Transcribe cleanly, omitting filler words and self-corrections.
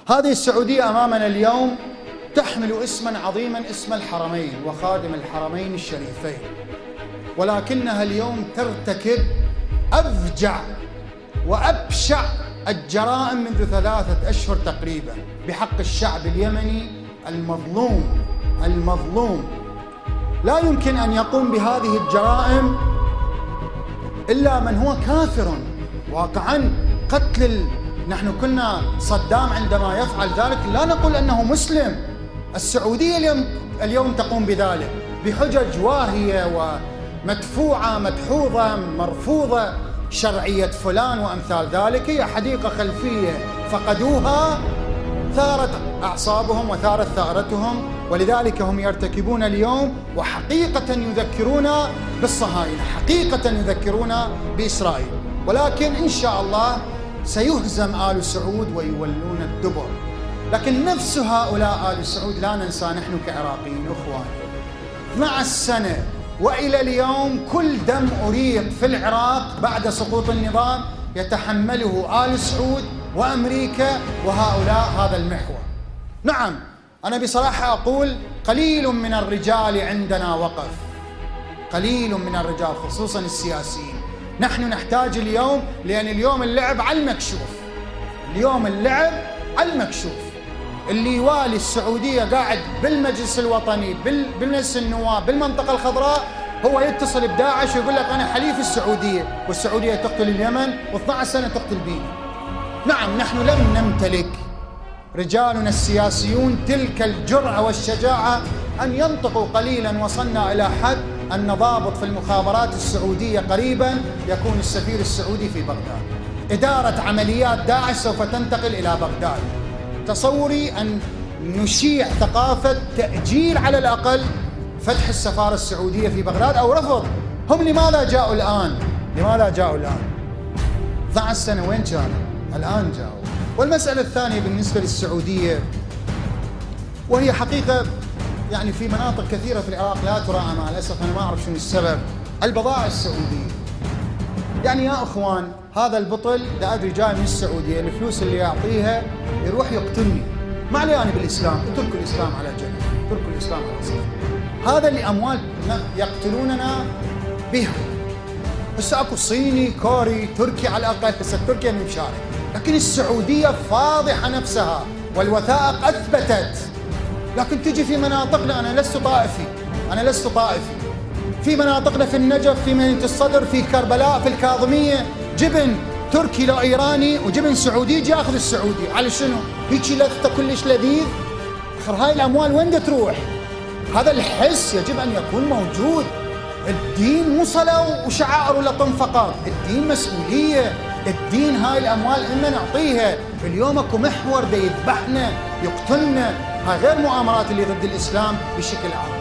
هذه السعودية أمامنا اليوم تحمل اسما عظيما، اسم الحرمين وخادم الحرمين الشريفين، ولكنها اليوم ترتكب أفجع وأبشع الجرائم منذ 3 أشهر تقريبا بحق الشعب اليمني المظلوم. لا يمكن أن يقوم بهذه الجرائم إلا من هو كافر واقعا. نحن كنا صدام عندما يفعل ذلك لا نقول أنه مسلم. السعودية اليوم تقوم بذلك بحجج واهية ومدفوعة مدحوظة مرفوضة، شرعية فلان وأمثال ذلك. هي حديقة خلفية فقدوها، ثارت أعصابهم وثارت ثارتهم، ولذلك هم يرتكبون اليوم وحقيقة يذكرون بالصهاينة، حقيقة يذكرون بإسرائيل. ولكن إن شاء الله سيهزم آل سعود ويولون الدبر. لكن نفس هؤلاء آل سعود لا ننسى نحن كعراقيين أخوان 12 سنة وإلى اليوم كل دم أريق في العراق بعد سقوط النظام يتحمله آل سعود وأمريكا وهؤلاء هذا المحور. نعم، أنا بصراحة أقول قليل من الرجال عندنا وقف، قليل من الرجال خصوصا السياسيين. نحن نحتاج اليوم، لأن اليوم اللعب على المكشوف، اليوم اللعب على المكشوف. اللي يوالي السعودية قاعد بالمجلس الوطني بالمجلس النواب بالمنطقة الخضراء هو يتصل بداعش ويقول لك أنا حليف السعودية، والسعودية تقتل اليمن و12 سنة تقتل بينا. نعم، نحن لم نمتلك رجالنا السياسيون تلك الجرأة والشجاعة أن ينطقوا قليلا. وصلنا إلى حد أن ضابط في المخابرات السعودية قريبا يكون السفير السعودي في بغداد. إدارة عمليات داعش سوف تنتقل إلى بغداد. تصوري أن نشيع ثقافة تأجيل على الأقل فتح السفارة السعودية في بغداد أو رفض. هم لماذا جاءوا الآن؟ 12 سنة وين كانوا؟ الآن جاءوا. والمسألة الثانية بالنسبة للسعودية، وهي حقيقة يعني في مناطق كثيرة في العراق لا تراعى مع الأسف، أنا ما أعرف شنو السبب، البضائع السعودية. يعني يا أخوان، هذا البطل لا أدري جاي من السعودية، الفلوس اللي يعطيها يروح يقتلني. ما علي أنا بالإسلام، اتركوا الإسلام على جنب، اتركوا الإسلام على صف. هذا اللي أموال يقتلوننا بها. بس أكو صيني، كوري، تركي على الأقل، بس تركيا من شارع. لكن السعودية فاضحة نفسها والوثائق أثبتت. لكن تجي في مناطقنا، أنا لست طائفي، في مناطقنا في النجف، في مدينة الصدر، في كربلاء، في الكاظمية، جبن تركي لو إيراني وجبن سعودي يجي ياخذ السعودي. على شنو؟ هيك لذته كلش لذيذ؟ آخر هاي الأموال وين تروح؟ هذا الحس يجب أن يكون موجود. الدين مو صلاة وشعائر ولا طن فقط، الدين مسؤولية. الدين هاي الأموال إما نعطيها. اليوم اكو محور دا يذبحنا يقتلنا، هاي غير مؤامرات اللي ضد الإسلام بشكل عام.